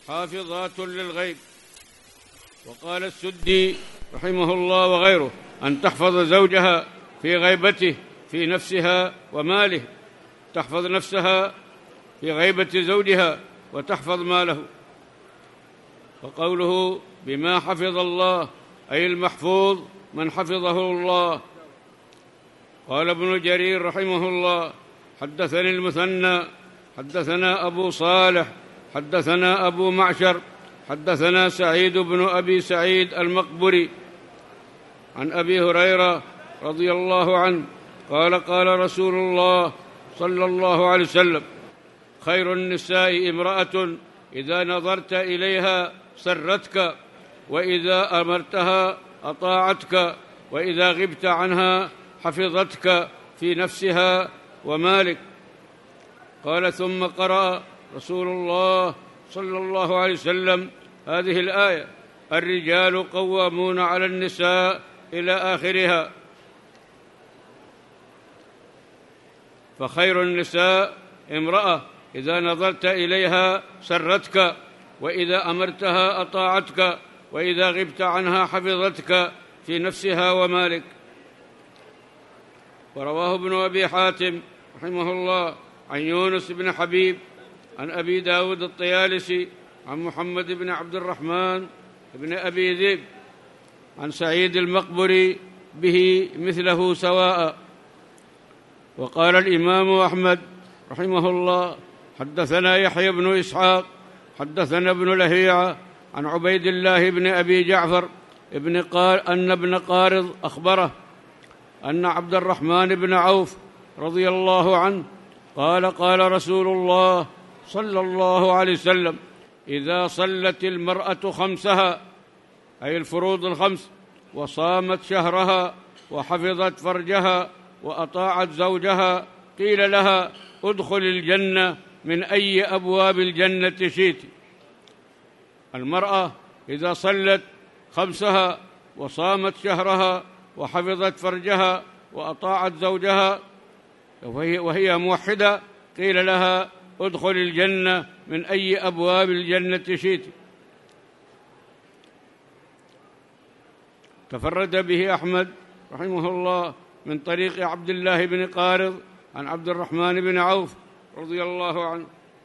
حافظات للغيب. وقال السدي رحمه الله وغيره أن تحفظ زوجها في غيبته في نفسها وماله، تحفظ نفسها في غيبة زوجها وتحفظ ماله. وقوله بما حفظ الله أي المحفوظ من حفظه الله. قال ابن جرير رحمه الله حدثني المثنى حدثنا أبو صالح حدثنا أبو معشر حدثنا سعيد بن أبي سعيد المقبري عن أبي هريرة رضي الله عنه قال قال رسول الله صلى الله عليه وسلم: خير النساء امرأة إذا نظرت إليها سرتك، وإذا أمرتها أطاعتك، وإذا غبت عنها حفظتك في نفسها ومالك. قال ثم قرأ رسول الله صلى الله عليه وسلم هذه الآية: الرجال قوامون على النساء إلى آخرها. فخير النساء امرأة إذا نظرت إليها سرتك، وإذا أمرتها أطاعتك، وإذا غبت عنها حفظتك في نفسها ومالك. ورواه ابن أبي حاتم رحمه الله عن يونس بن حبيب عن أبي داود الطيالسي عن محمد بن عبد الرحمن بن أبي ذئب عن سعيد المقبري به مثله سواء. وقال الإمام أحمد رحمه الله حدثنا يحيى بن إسحاق حدثنا ابن لهيعة عن عبيد الله بن أبي جعفر أن ابن قارض أخبره أن عبد الرحمن بن عوف رضي الله عنه قال قال رسول الله صلى الله عليه وسلم: إذا صلت المرأة خمسها أي الفروض الخمس، وصامت شهرها، وحفظت فرجها، وأطاعت زوجها، قيل لها: ادخل الجنة من أي أبواب الجنة شئت. المرأة إذا صلت خمسها وصامت شهرها وحفظت فرجها وأطاعت زوجها وهي موحدة، قيل لها: ادخل الجنة من أي أبواب الجنة شئت. تفرد به أحمد رحمه الله من طريق عبد الله بن قارض عن عبد الرحمن بن عوف رضي الله عنه.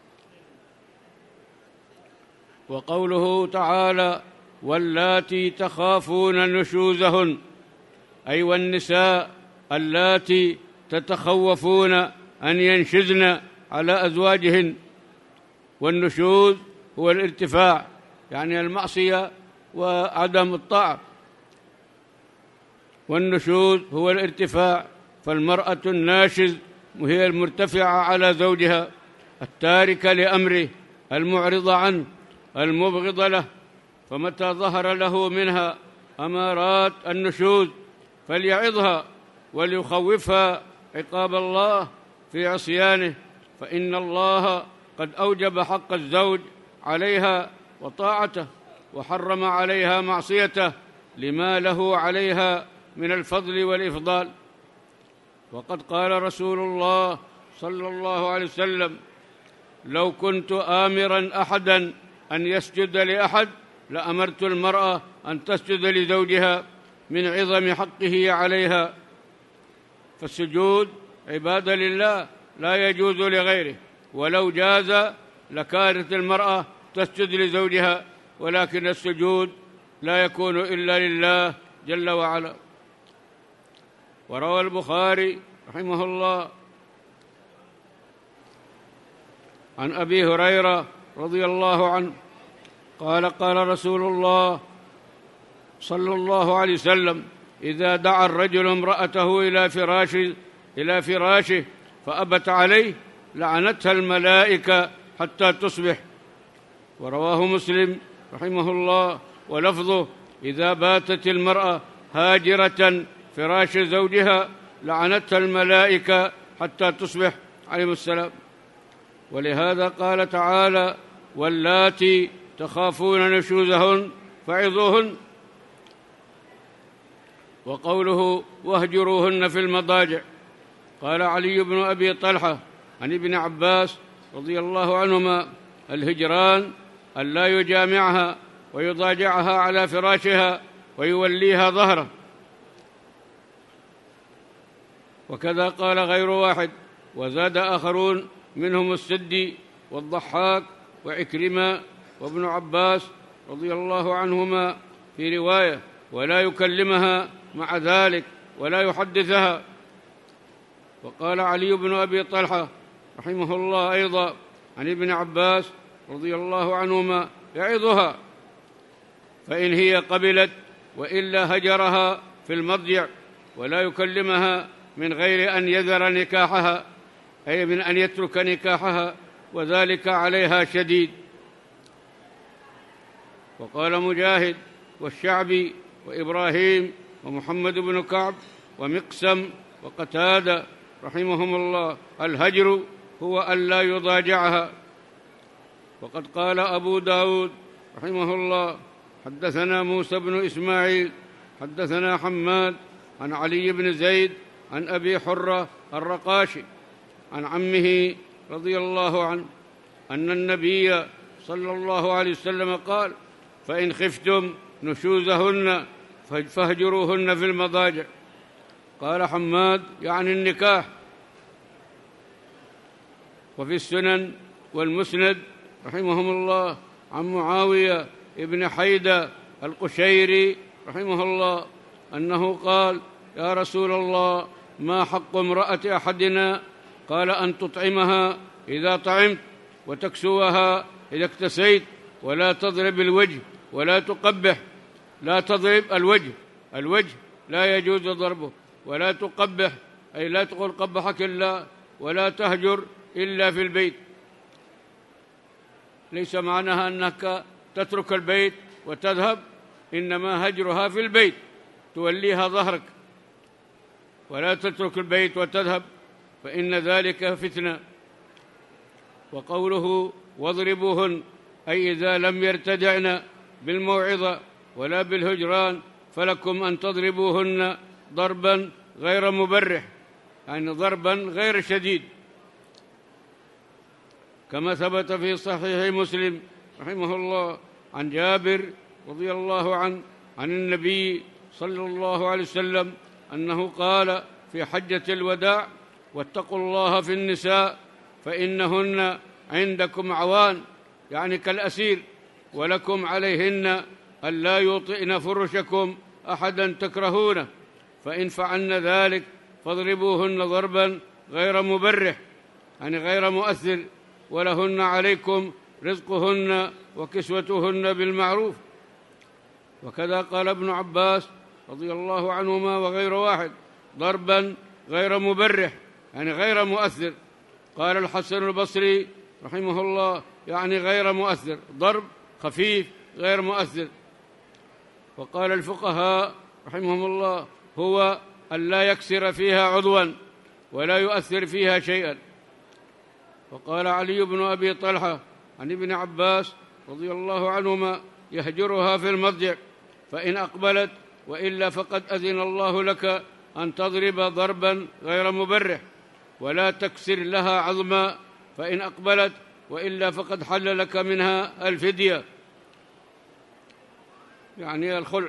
وقوله تعالى: واللاتي تخافون نشوزهن، أي والنساء اللاتي تتخوفون أن ينشزن على أزواجهن. والنشوز هو الارتفاع، يعني المعصية وعدم الطاعة. والنشوز هو الارتفاع، فالمرأة الناشز وهي المرتفعة على زوجها، التاركة لأمره، المعرضة عنه، المبغضة له. فمتى ظهر له منها أمارات النشوز فليعظها وليخوفها عقاب الله في عصيانه، فإن الله قد أوجب حق الزوج عليها وطاعته، وحرم عليها معصيته لما له عليها من الفضل والإفضال. وقد قال رسول الله صلى الله عليه وسلم: لو كنت آمرا أحدا أن يسجد لأحد لأمرت المرأة أن تسجد لزوجها من عظم حقه عليها. فالسجود عبادة لله لا يجوز لغيره، ولو جاز لكانت المرأة تسجد لزوجها، ولكن السجود لا يكون إلا لله جل وعلا. وروى البخاري رحمه الله عن أبي هريرة رضي الله عنه قال قال رسول الله صلى الله عليه وسلم: إذا دعا الرجل امرأته إلى فراشه فأبت عليه لعنتها الملائكة حتى تصبح. ورواه مسلم رحمه الله ولفظه: إذا باتت المرأة هاجرة فراش زوجها لعنتها الملائكة حتى تصبح عليه السلام. ولهذا قال تعالى: واللاتي تخافون نشوزهن فعظوهن. وقوله: واهجروهن في المضاجع. قال علي بن أبي طلحة عن ابن عباس رضي الله عنهما: الهجران أن لا يجامعها ويضاجعها على فراشها ويوليها ظهره. وكذا قال غير واحد. وزاد آخرون منهم السدي والضحاك وعكرمة وابن عباس رضي الله عنهما في رواية: ولا يكلمها مع ذلك ولا يحدثها. وقال علي بن أبي طلحة رحمه الله أيضا عن ابن عباس رضي الله عنهما: يعظها، فإن هي قبلت وإلا هجرها في المضجع، ولا يكلمها من غير أن يذر نكاحها، أي من أن يترك نكاحها، وذلك عليها شديد. وقال مجاهد والشعبي وإبراهيم ومحمد بن كعب ومقسم وقتادة رحمهم الله: الهجر هو أن لا يضاجعها. وقد قال أبو داود رحمه الله: حدثنا موسى بن إسماعيل حدثنا حماد عن علي بن زيد عن أبي حرة الرقاشي عن عمه رضي الله عنه أن النبي صلى الله عليه وسلم قال: فإن خفتم نشوزهن فاهجروهن في المضاجع. قال حماد: يعني النكاح. وفي السنن والمسند رحمهم الله عن معاوية ابن حيدة القشيري رحمه الله أنه قال: يا رسول الله، ما حق امرأة أحدنا؟ قال: أن تطعمها إذا طعمت، وتكسوها إذا اكتسيت، ولا تضرب الوجه ولا تقبح. لا تضرب الوجه لا يجوز ضربه، ولا تقبح أي لا تقول قبحك الله، ولا تهجر إلا في البيت. ليس معناها أنك تترك البيت وتذهب، إنما هجرها في البيت، توليها ظهرك، ولا تترك البيت وتذهب، فإن ذلك فتنة. وقوله واضربوهن أي إذا لم يرتدعن بالموعظة ولا بالهجران فلكم أن تضربوهن ضربا غير مبرح، يعني ضربا غير شديد، كما ثبت في صحيح مسلم رحمه الله عن جابر رضي الله عنه عن النبي صلى الله عليه وسلم أنه قال في حجة الوداع: واتقوا الله في النساء فإنهن عندكم عوان، يعني كالأسير، ولكم عليهن ألا يوطئن فرشكم أحدا تكرهونه، فإن فعلن ذلك فاضربوهن ضربا غير مبرح، يعني غير مؤثر، ولهن عليكم رزقهن وكسوتهن بالمعروف. وكذا قال ابن عباس رضي الله عنهما وغير واحد: ضربا غير مبرح، يعني غير مؤثر. قال الحسن البصري رحمه الله: يعني غير مؤثر، ضرب خفيف غير مؤثر. وقال الفقهاء رحمهم الله: هو أن لا يكسر فيها عضوا ولا يؤثر فيها شيئا. وقال علي بن أبي طلحة عن ابن عباس رضي الله عنهما: يهجرها في المضجع، فإن أقبلت وإلا فقد أذن الله لك أن تضرب ضربا غير مبرح، ولا تكسر لها عظما، فإن أقبلت وإلا فقد حل لك منها الفدية، يعني الخلع.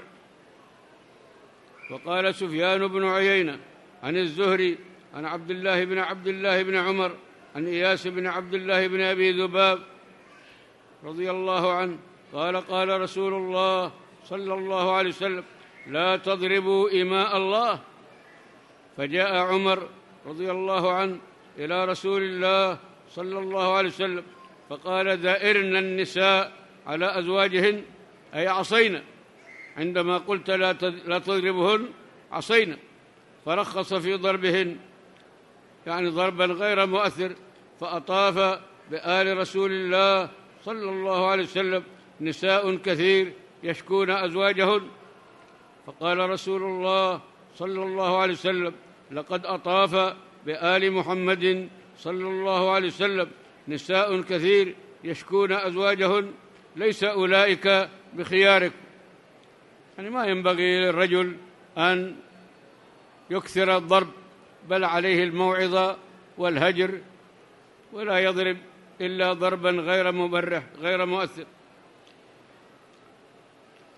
وقال سفيان بن عيينة عن الزهري عن عبد الله بن عمر عن إياس بن عبد الله بن أبي ذباب رضي الله عنه قال: قال رسول الله صلى الله عليه وسلم: لا تضربوا إماء الله. فجاء عمر رضي الله عنه إلى رسول الله صلى الله عليه وسلم فقال: ذائرن النساء على أزواجهن، أي عصينا، عندما قلت لا تضربهن عصينا، فرخص في ضربهن، يعني ضربا غير مؤثر. فأطاف بآل رسول الله صلى الله عليه وسلم نساء كثير يشكون أزواجهن، فقال رسول الله صلى الله عليه وسلم: لقد أطاف بآل محمد صلى الله عليه وسلم نساء كثير يشكون أزواجهن، ليس أولئك بخياركم. يعني ما ينبغي للرجل أن يكثر الضرب، بل عليه الموعظة والهجر، ولا يضرب إلا ضربا غير مبرح غير مؤثر.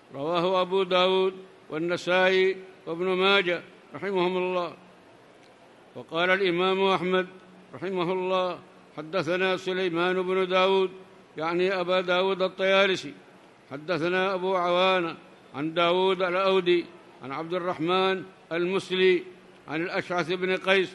رواه أبو داود والنسائي وابن ماجه رحمهم الله. وقال الإمام أحمد رحمه الله: حدثنا سليمان بن داود يعني أبا داود الطيالسي، حدثنا أبو عوانة عن داود الأودي عن عبد الرحمن المسلي عن الأشعث بن قيس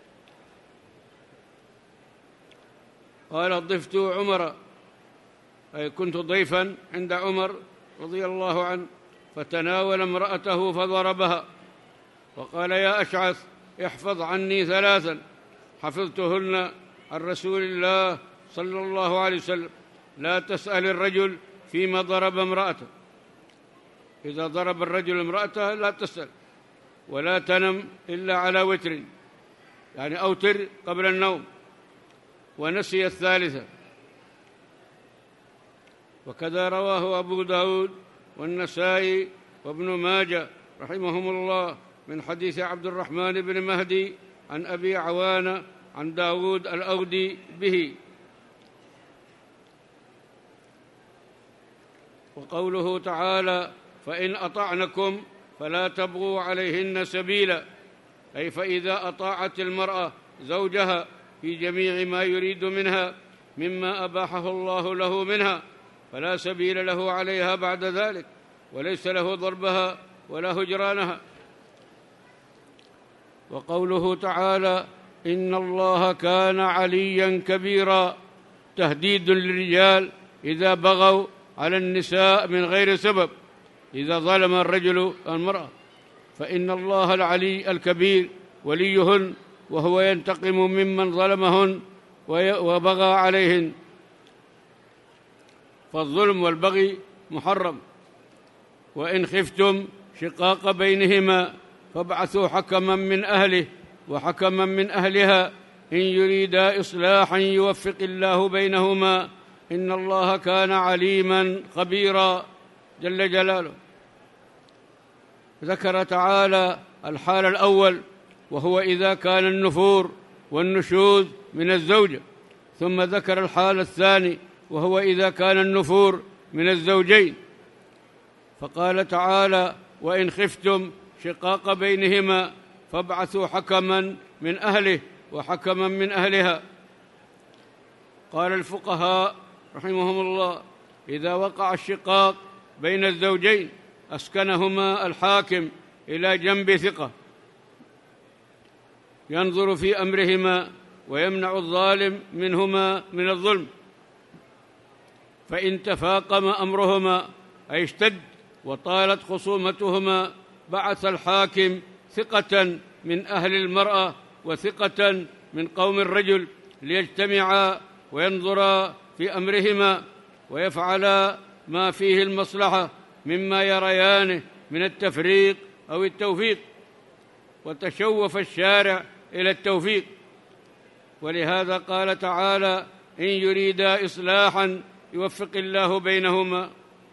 قال: ضفت عمر، أي كنت ضيفا عند عمر رضي الله عنه، فتناول امرأته فضربها، وقال: يا أشعث، احفظ عني ثلاثا حفظتهن عن رسول الله صلى الله عليه وسلم: لا تسأل الرجل فيما ضرب امرأته، إذا ضرب الرجل امرأته لا تسأل، ولا تنم إلا على وتر، يعني أوتر قبل النوم. ونسي الثالثة. وكذا رواه أبو داود والنسائي وابن ماجه رحمهم الله من حديث عبد الرحمن بن مهدي عن أبي عوانة عن داود الأودي به. وقوله تعالى: فإن أطعنكم فلا تبغوا عليهن سبيلا، أي فإذا أطاعت المرأة زوجها في جميع ما يريد منها مما أباحه الله له منها فلا سبيل له عليها بعد ذلك، وليس له ضربها ولا هجرانها. وقوله تعالى: إن الله كان عليا كبيرا، تهديد للرجال إذا بغوا على النساء من غير سبب، إذا ظلم الرجل المرأة، فإن الله العلي الكبير وليهن، وهو ينتقم ممن ظلمهن وبغى عليهن، فالظلم والبغي محرم. وإن خفتم شقاق بينهما فابعثوا حكما من أهله وحكما من أهلها إن يريدا إصلاحا يوفق الله بينهما إن الله كان عليما خبيرا جل جلاله. ذكر تعالى الحال الأول، وهو إذا كان النفور والنشوذ من الزوجة، ثم ذكر الحال الثاني، وهو إذا كان النفور من الزوجين، فقال تعالى: وإن خفتم شقاق بينهما فابعثوا حكما من أهله وحكما من أهلها. قال الفقهاء رحمهم الله: إذا وقع الشقاق بين الزوجين أسكنهما الحاكم إلى جنب ثقة ينظر في أمرهما ويمنع الظالم منهما من الظلم، فإن تفاقم أمرهما أي اشتد وطالت خصومتهما بعث الحاكم ثقة من أهل المرأة وثقة من قوم الرجل ليجتمعا وينظرا في أمرهما ويفعلا ما فيه المصلحة مما يريانه من التفريق أو التوفيق، وتشوف الشارع إلى التوفيق. ولهذا قال تعالى: إن يريدا إصلاحا يوفق الله بينهما.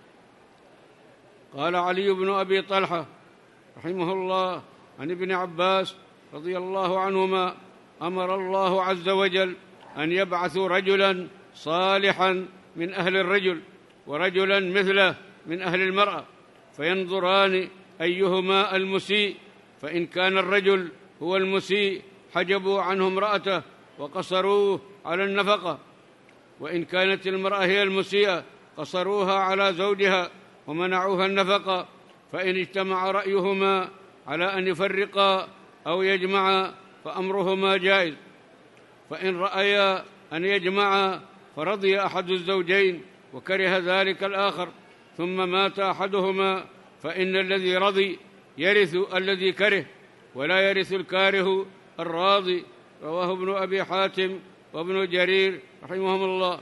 قال علي بن أبي طلحة رحمه الله عن ابن عباس رضي الله عنهما: أمر الله عز وجل أن يبعثوا رجلا صالحا من أهل الرجل ورجلا مثله من أهل المرأة، فينظران أيهما المسيء، فإن كان الرجل هو المسيء حجبوا عنه امرأته وقصروه على النفقة، وإن كانت المرأة هي المسيئة قصروها على زوجها ومنعوها النفقة. فإن اجتمع رأيهما على أن يفرقا أو يجمعا فأمرهما جائز، فإن رأيا أن يجمعا فرضي أحد الزوجين وكره ذلك الآخر ثم مات أحدهما فإن الذي رضي يرث الذي كره ولا يرث الكاره الراضي. رواه ابن أبي حاتم وابن جرير رحمهم الله.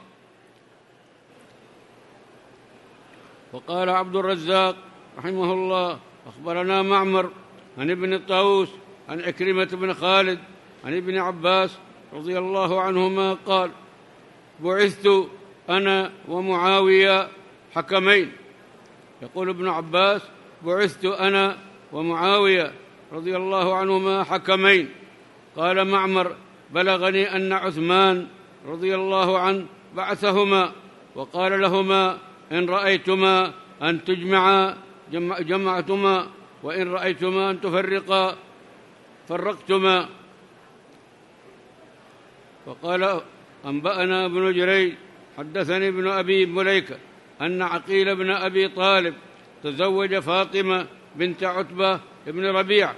وقال عبد الرزاق رحمه الله: أخبرنا معمر عن ابن الطاووس عن عكرمة بن خالد عن ابن عباس رضي الله عنهما قال: بعثت أنا ومعاوية حكمين. يقول ابن عباس: بعثت أنا ومعاوية رضي الله عنهما حكمين. قال معمر: بلغني أن عثمان رضي الله عنه بعثهما وقال لهما: إن رأيتما أن تجمعا جمعتما، وإن رأيتما أن تفرقا فرقتما. وقال أنبأنا ابن جريج حدثني ابن أبي مليكة أن عقيل بن أبي طالب تزوج فاطمة بنت عتبة بن ربيعة،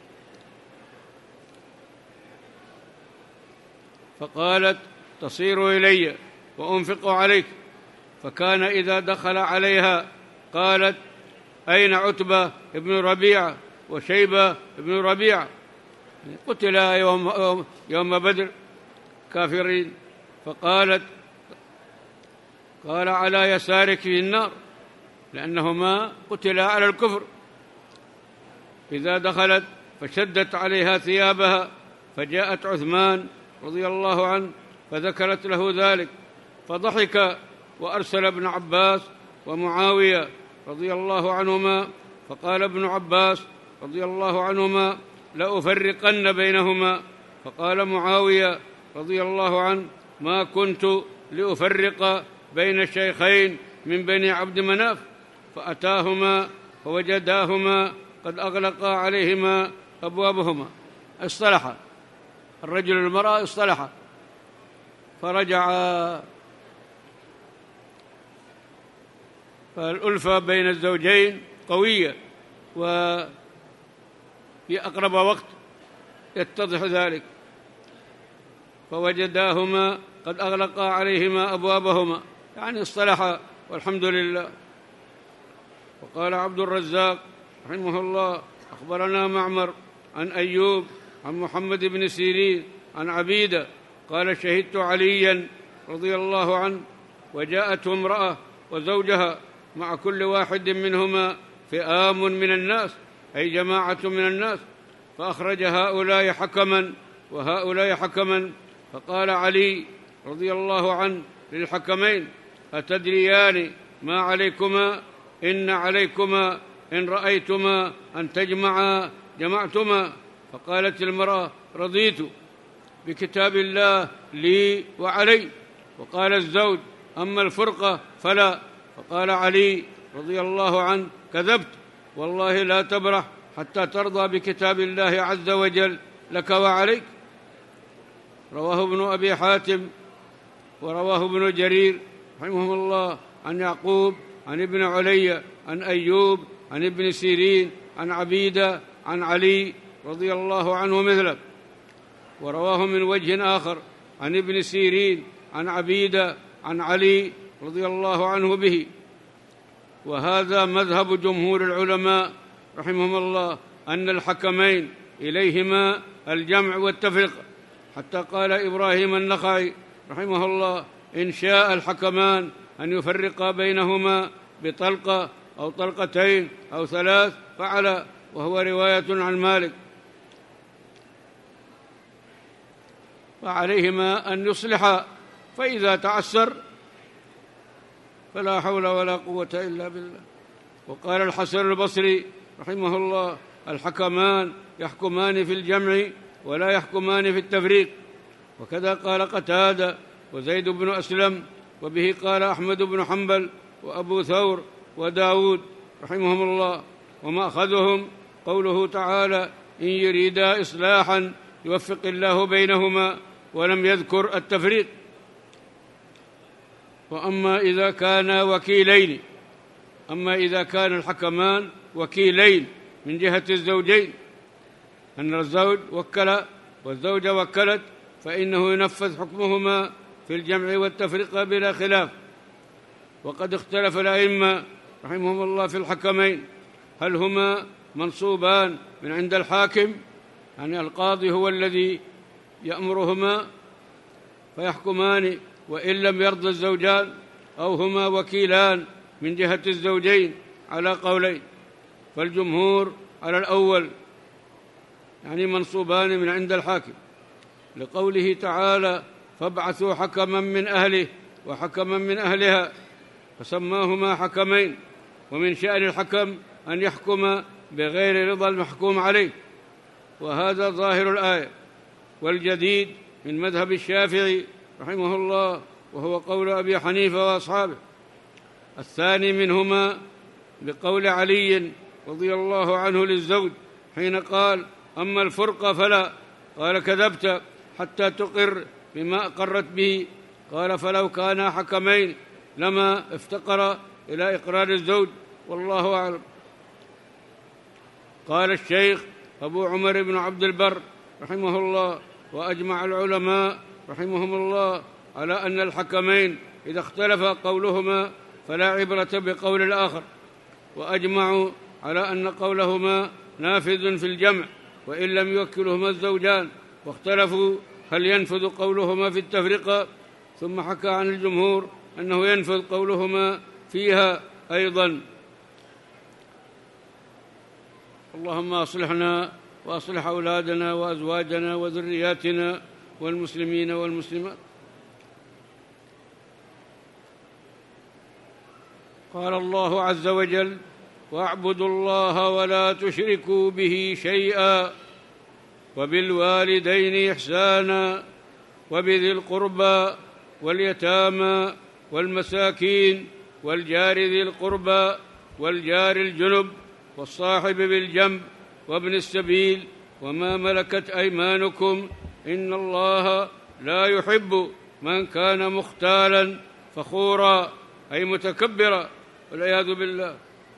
فقالت تصير إلي وأنفق عليك، فكان إذا دخل عليها قالت أين عتبة بن ربيعة وشيبة بن ربيعة؟ قتلا يوم بدر كافرين. فقالت قال على يسارك في النار، لأنهما قتلا على الكفر. إذا دخلت فشدت عليها ثيابها، فجاءت عثمان رضي الله عنه فذكرت له ذلك، فضحك وأرسل ابن عباس ومعاوية رضي الله عنهما، فقال ابن عباس رضي الله عنهما لأفرقن بينهما، فقال معاوية رضي الله عنه ما كنت لأفرق بين الشيخين من بني عبد مناف، فأتاهما فوجداهما قد أغلقا عليهما أبوابهما. اصطلحا الرجل والمرأة، اصطلحا فرجعا. فالألفة بين الزوجين قوية، وفي أقرب وقت يتضح ذلك. فوجداهما قد أغلقا عليهما أبوابهما، يعني اصطلحا والحمد لله. وقال عبد الرزاق رحمه الله أخبرنا معمر عن أيوب عن محمد بن سيرين عن عبيدة قال شهدت عليا رضي الله عنه وجاءته امرأة وزوجها مع كل واحد منهما فئام من الناس، أي جماعة من الناس، فأخرج هؤلاء حكما وهؤلاء حكما. فقال علي رضي الله عنه للحكمين أتدريان ما عليكما؟ إن عليكما إن رأيتما أن تجمعا جمعتما. فقالت المرأة رضيت بكتاب الله لي وعلي. وقال الزوج أما الفرقة فلا. فقال علي رضي الله عنه كذبت، والله لا تبرح حتى ترضى بكتاب الله عز وجل لك وعليك. رواه ابن أبي حاتم ورواه ابن جرير رحمه الله عن يعقوب عن ابن علي عن أيوب عن ابن سيرين عن عبيدة عن علي رضي الله عنه مثله. ورواه من وجه آخر عن ابن سيرين عن عبيدة عن علي رضي الله عنه به. وهذا مذهب جمهور العلماء رحمهم الله أن الحكمين إليهما الجمع والتفرقة، حتى قال إبراهيم النخعي رحمه الله إن شاء الحكمان أن يفرقا بينهما بطلقة أو طلقتين أو ثلاث فعلا، وهو رواية عن مالك. فعليهما أن يصلحا، فإذا تعسر فلا حول ولا قوة إلا بالله. وقال الحسن البصري رحمه الله الحكمان يحكمان في الجمع ولا يحكمان في التفريق. وكذا قال قتادة وزيد بن أسلم، وبه قال أحمد بن حنبل وأبو ثور وداود رحمهم الله. ومأخذهم قوله تعالى إن يريدا إصلاحا يوفق الله بينهما، ولم يذكر التفريق. وأما إذا كان وكيلين، أما إذا كان الحكمان وكيلين من جهة الزوجين، أن الزوج وكل والزوجة وكلت، فإنه ينفذ حكمهما في الجمع والتفرقة بلا خلاف. وقد اختلف الأئمة رحمهم الله في الحكمين، هل هما منصوبان من عند الحاكم، يعني القاضي هو الذي يأمرهما فيحكمان وإن لم يرضى الزوجان، أو هما وكيلان من جهة الزوجين، على قولين. فالجمهور على الأول، يعني منصوبان من عند الحاكم، لقوله تعالى فابعثوا حكما من أهله وحكما من أهلها، فسماهما حكمين. ومن شأن الحكم أن يحكم بغير رضا المحكوم عليه، وهذا ظاهر الآية. والجديد من مذهب الشافعي رحمه الله، وهو قول أبي حنيفة وأصحابه. الثاني منهما بقول علي رضي الله عنه للزوج حين قال: أما الفرقة فلا. قال: كذبت حتى تقر بما أقرت به. قال: فلو كانا حكمين لما افتقر إلى إقرار الزوج، والله أعلم. قال الشيخ أبو عمر بن عبد البر رحمه الله: وأجمع العلماء رحمهم الله على أن الحكمين إذا اختلف قولهما فلا عبرة بقول الآخر، وأجمعوا على أن قولهما نافذ في الجمع وإن لم يوكلهما الزوجان، واختلفوا هل ينفذ قولهما في التفرقة، ثم حكى عن الجمهور أنه ينفذ قولهما فيها أيضا. اللهم أصلحنا وأصلح أولادنا وأزواجنا وذرياتنا والمسلمين والمسلمات. قال الله عز وجل: واعبدوا الله ولا تشركوا به شيئا وبالوالدين إحسانا وبذي القربى واليتامى والمساكين والجار ذي القربى والجار الجنب والصاحب بالجنب وابن السبيل وما ملكت أيمانكم إن الله لا يحب من كان مختالا فخورا، أي متكبرا والعياذ بالله.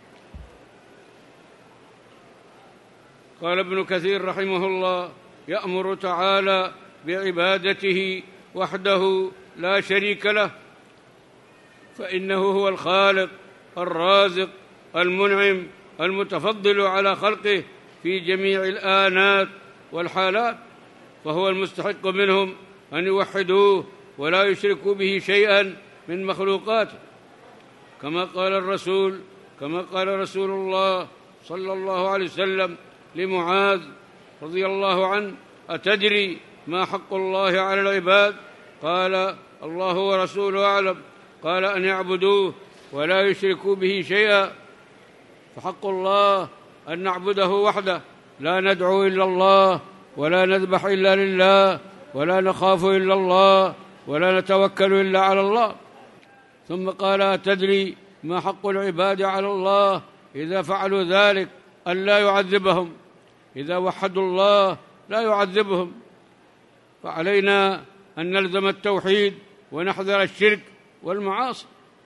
قال ابن كثير رحمه الله: يأمر تعالى بعبادته وحده لا شريك له، فإنه هو الخالق الرازق المنعم المتفضل على خلقه في جميع الآنات والحالات، فهو المستحق منهم أن يوحدوه ولا يشركوا به شيئا من مخلوقاته، كما قال رسول الله صلى الله عليه وسلم لمعاذ رضي الله عنه: أتدري ما حق الله على العباد؟ قال: الله ورسوله أعلم. قال: أن يعبدوه ولا يشركوا به شيئا. فحق الله أن نعبده وحده، لا ندعو إلا الله ولا نذبح إلا لله ولا نخاف إلا الله ولا نتوكل إلا على الله. ثم قال: أتدري ما حق العباد على الله إذا فعلوا ذلك؟ أن لا يعذبهم، إذا وحدوا الله لا يعذبهم. فعلينا أن نلزم التوحيد ونحذر الشرك والمعاصي.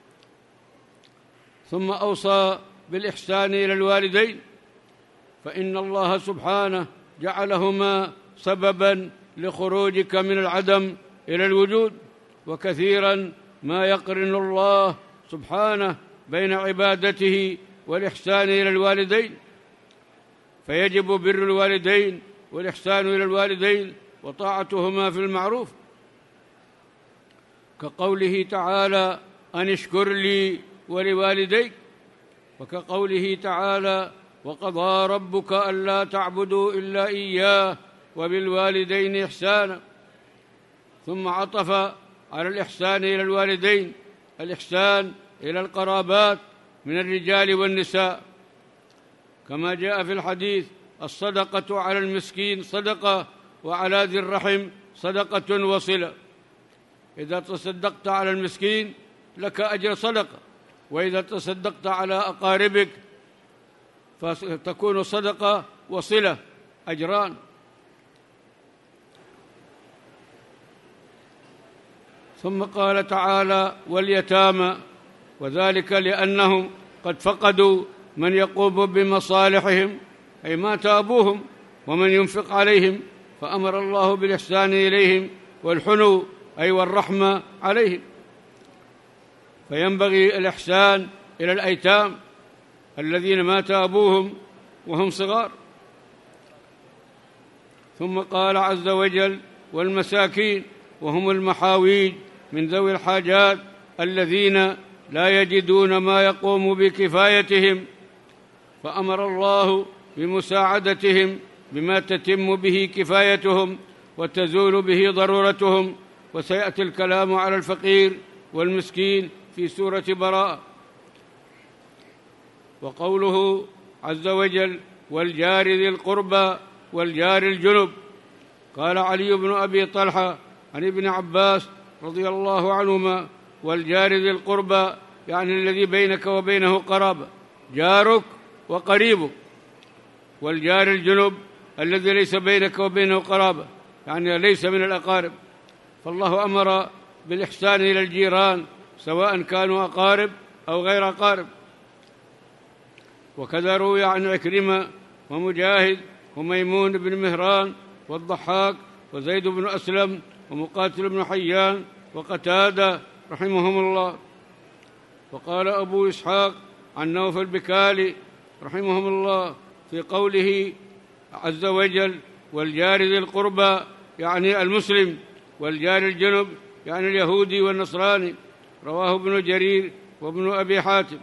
ثم أوصى بالإحسان إلى الوالدين، فإن الله سبحانه جعلهما سببا لخروجك من العدم إلى الوجود، وكثيرا ما يقرن الله سبحانه بين عبادته والإحسان إلى الوالدين، فيجب بر الوالدين والإحسان إلى الوالدين وطاعتهما في المعروف، كقوله تعالى: أن اشكر لي ولوالديك، وكقوله تعالى: وقضى ربك ألا تعبدوا إلا إياه وبالوالدين إحسانا. ثم عطف على الإحسان إلى الوالدين الإحسان إلى القرابات من الرجال والنساء، كما جاء في الحديث: الصدقة على المسكين صدقة وعلى ذي الرحم صدقة وصلة. إذا تصدقت على المسكين لك أجر صدقة، وإذا تصدقت على أقاربك فتكون صدقة وصلة، أجران. ثم قال تعالى: واليتامى، وذلك لأنهم قد فقدوا من يقوم بمصالحهم، أي مات أبوهم ومن ينفق عليهم، فأمر الله بالإحسان إليهم والحنو أي والرحمة عليهم. فينبغي الإحسان إلى الأيتام الذين مات أبوهم وهم صغار. ثم قال عز وجل: والمساكين، وهم المحاويج من ذوي الحاجات الذين لا يجدون ما يقوم بكفايتهم، فأمر الله بمساعدتهم بما تتم به كفايتهم وتزول به ضرورتهم. وسيأتي الكلام على الفقير والمسكين في سورة براءة. وقوله عز وجل: والجار ذي القربى والجار الجنب، قال علي بن أبي طلحة عن ابن عباس رضي الله عنهما: والجار ذي القربى يعني الذي بينك وبينه قرابة، جارك وقريبك، والجار الجنب الذي ليس بينك وبينه قرابة، يعني ليس من الأقارب. فالله أمر بالإحسان إلى الجيران سواء كانوا أقارب أو غير أقارب. وكذا روي عن عكرمة ومجاهد وميمون بن مهران والضحاك وزيد بن أسلم ومقاتل بن حيان وقتادة رحمهم الله. وقال أبو إسحاق عن نوفل بكالي رحمهم الله في قوله عز وجل: والجار ذي القربى، يعني المسلم، والجار الجنب يعني اليهودي والنصراني. رواه ابن جرير وابن أبي حاتم.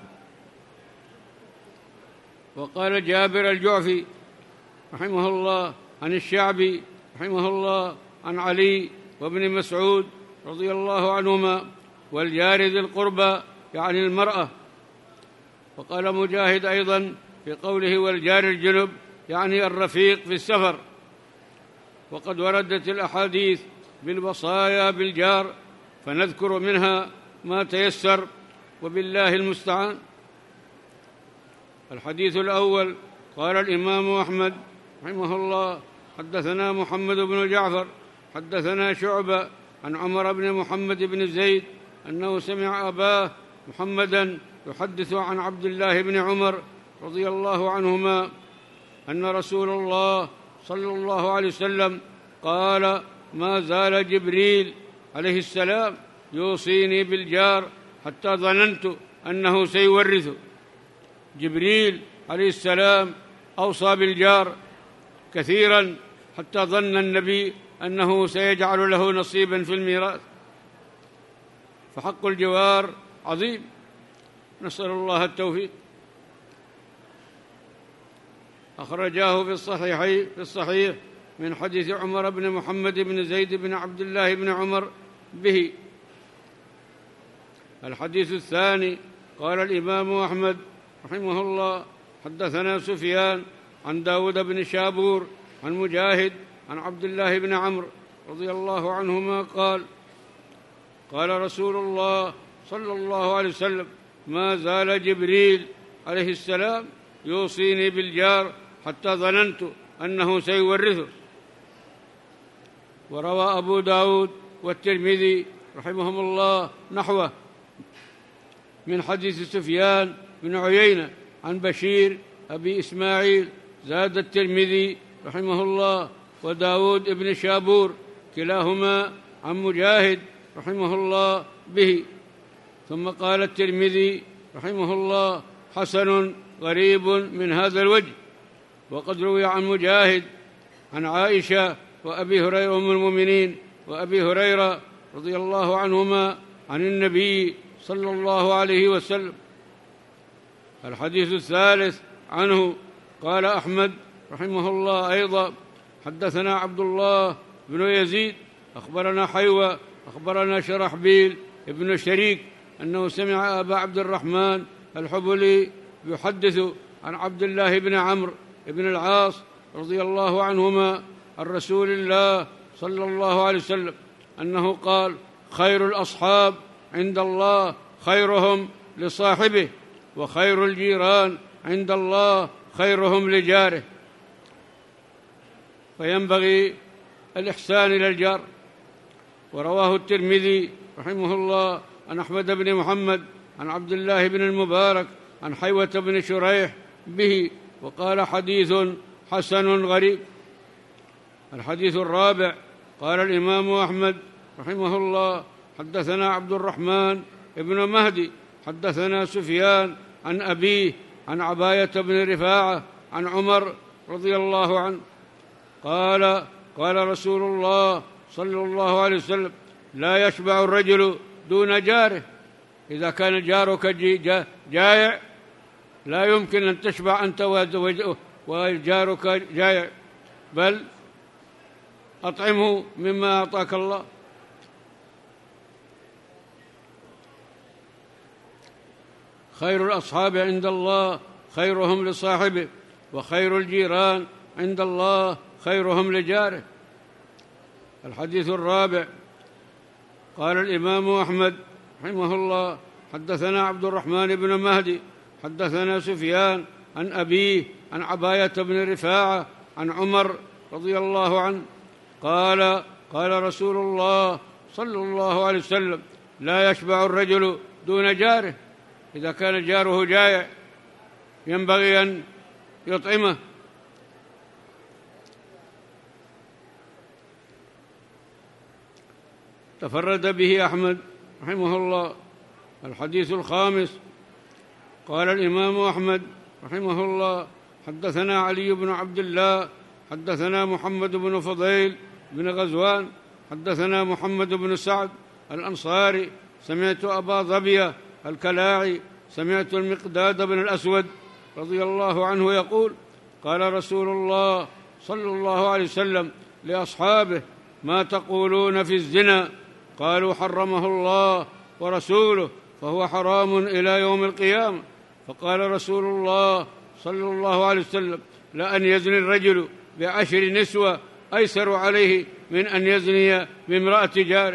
وقال جابر الجعفي رحمه الله عن الشعبي رحمه الله عن علي وابن مسعود رضي الله عنهما: والجار ذي القربى يعني المرأة. وقال مجاهد أيضا في قوله: والجار الجنب يعني الرفيق في السفر. وقد وردت الأحاديث بالوصايا بالجار، فنذكر منها ما تيسر وبالله المستعان. الحديث الأول: قال الإمام أحمد رحمه الله: حدثنا محمد بن جعفر حدثنا شعبة عن عمر بن محمد بن زيد أنه سمع أباه محمدا يحدث عن عبد الله بن عمر رضي الله عنهما أن رسول الله صلى الله عليه وسلم قال: ما زال جبريل عليه السلام يوصيني بالجار حتى ظننت أنه سيورثه. جبريل عليه السلام أوصى بالجار كثيرا حتى ظن النبي أنه سيجعل له نصيبا في الميراث، فحق الجوار عظيم، نسأل الله التوفيق. أخرجاه في الصحيح من حديث عمر بن محمد بن زيد بن عبد الله بن عمر به. الحديث الثاني: قال الإمام أحمد رحمه الله: حدثنا سفيان عن داود بن شابور عن مجاهد عن عبد الله بن عمرو رضي الله عنهما قال: قال رسول الله صلى الله عليه وسلم: ما زال جبريل عليه السلام يوصيني بالجار حتى ظننت أنه سيورثه. وروى أبو داود والترمذي رحمهم الله نحوه من حديث سفيان بن عيينة عن بشير أبي إسماعيل. زاد الترمذي رحمه الله وداود بن شابور كلاهما عن مجاهد رحمه الله به. ثم قال الترمذي رحمه الله: حسن غريب من هذا الوجه. وقد روي عن مجاهد عن عائشة وأبي هريرة أم المؤمنين وأبي هريرة رضي الله عنهما عن النبي صلى الله عليه وسلم. الحديث الثالث عنه: قال أحمد رحمه الله أيضا: حدثنا عبد الله بن يزيد أخبرنا حيوة أخبرنا شرحبيل ابن شريك أنه سمع أبا عبد الرحمن الحبلي يحدث عن عبد الله بن عمرو بن العاص رضي الله عنهما عن رسول الله صلى الله عليه وسلم أنه قال: خير الأصحاب عند الله خيرهم لصاحبه، وخير الجيران عند الله خيرهم لجاره. فينبغي الإحسان إلى الجار. ورواه الترمذي رحمه الله عن أحمد بن محمد عن عبد الله بن المبارك عن حيوة بن شريح به، وقال: حديث حسن غريب. الحديث الرابع: قال الإمام أحمد رحمه الله: حدثنا عبد الرحمن ابن مهدي حدثنا سفيان عن أبيه عن عباية بن رفاعة عن عمر رضي الله عنه قال: قال رسول الله صلى الله عليه وسلم: لا يشبع الرجل دون جاره. إذا كان جارك جائع لا يمكن أن تشبع أنت وجارك جائع، بل أطعمه مما أعطاك الله. خير الأصحاب عند الله خيرهم لصاحبه، وخير الجيران عند الله خيرهم لجاره. الحديث الرابع: قال الإمام أحمد رحمه الله: حدثنا عبد الرحمن بن مهدي حدثنا سفيان عن أبيه عن عباية بن رفاعة عن عمر رضي الله عنه قال قال رسول الله صلى الله عليه وسلم: لا يشبع الرجل دون جاره. إذا كان جاره جائع ينبغي أن يطعمه. تفرد به أحمد رحمه الله. الحديث الخامس: قال الإمام أحمد رحمه الله: حدثنا علي بن عبد الله حدثنا محمد بن فضيل بن غزوان حدثنا محمد بن سعد الأنصاري سمعت أبا ظبية الكلاعي سمعت المقداد بن الأسود رضي الله عنه يقول: قال رسول الله صلى الله عليه وسلم لأصحابه: ما تقولون في الزنا؟ قالوا: حرمه الله ورسوله فهو حرام إلى يوم القيامة. فقال رسول الله صلى الله عليه وسلم: لأن يزني الرجل ب10 نسوة أيسر عليه من أن يزني بامرأة جاره.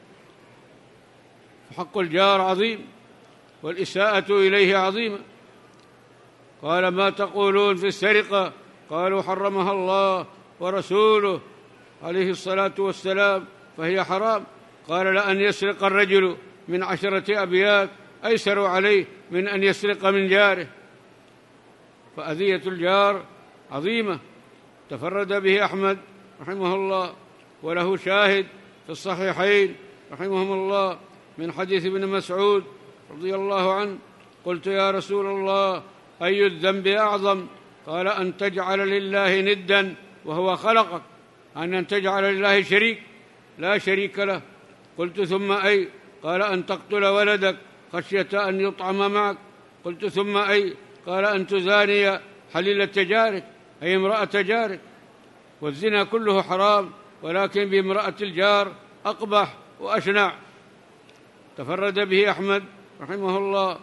فحق الجار عظيم والإساءة إليه عظيمة. قال: ما تقولون في السرقة؟ قالوا: حرمها الله ورسوله عليه الصلاة والسلام فهي حرام. قال: لأن يسرق الرجل من 10 أبيات أيسر عليه من أن يسرق من جاره. فأذية الجار عظيمة. تفرد به أحمد رحمه الله، وله شاهد في الصحيحين رحمهم الله من حديث ابن مسعود رضي الله عنه: قلت: يا رسول الله، أي الذنب أعظم؟ قال: أن تجعل لله ندا وهو خلقك، أن تجعل لله شريك لا شريك له. قلت: ثم أي؟ قال: أن تقتل ولدك خشية أن يطعم معك. قلت: ثم أي؟ قال: أن تزاني حليلة جارك، أي امرأة جارك. والزنا كله حرام، ولكن بامرأة الجار أقبح وأشنع. تفرد به أحمد رحمه الله،